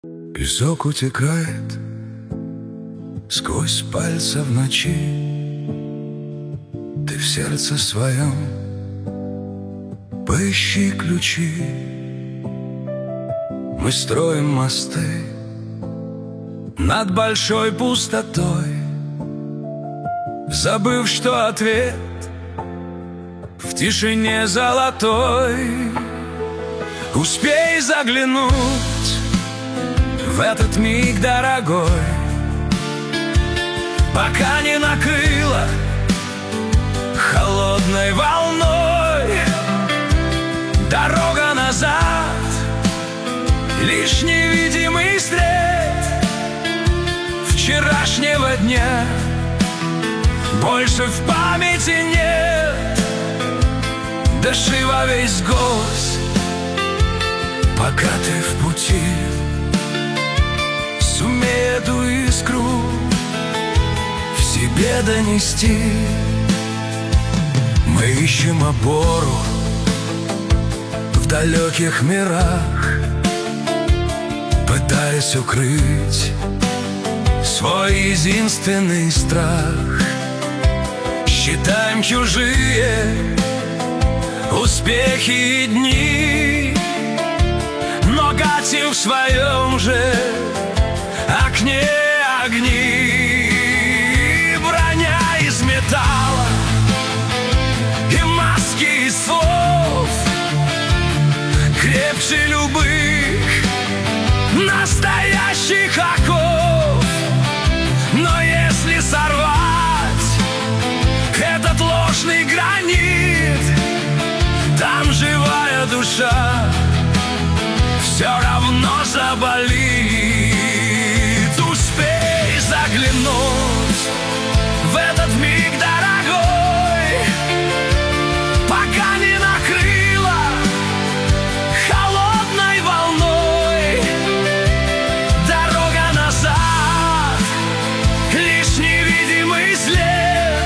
Песок утекает сквозь пальцы в ночи. Ты в сердце своем поищи ключи. Мы строим мосты над большой пустотой, забыв, что ответ в тишине золотой. Успей заглянуть в этот миг, дорогой, пока не накрыло холодной волной. Дорога назад — лишь невидимый след вчерашнего дня. Больше в памяти нет. Дыши во весь голос, пока ты в пути. Сумей эту искру в себе донести. Мы ищем опору в далеких мирах, пытаясь укрыть свой единственный страх. Считаем чужие успехи и дни, но гасим в своем же окне огни. Броня из металла и маски из слов крепче любых настоящих оков. Но если сорвать этот ложный гранит, там живая душа все равно заболит. Успей заглянуть в этот миг, дорогой, пока не накрыло холодной волной. Дорога назад — лишь невидимый след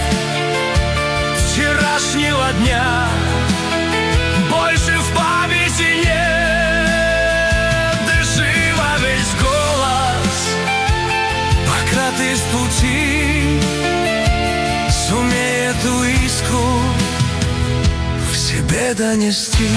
вчерашнего дня. Больше в памяти нет. Дыши во весь голос, пока ты в пути. Сумей эту искру в себе донести.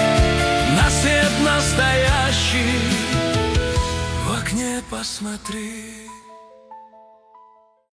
Настоящий в окне посмотри.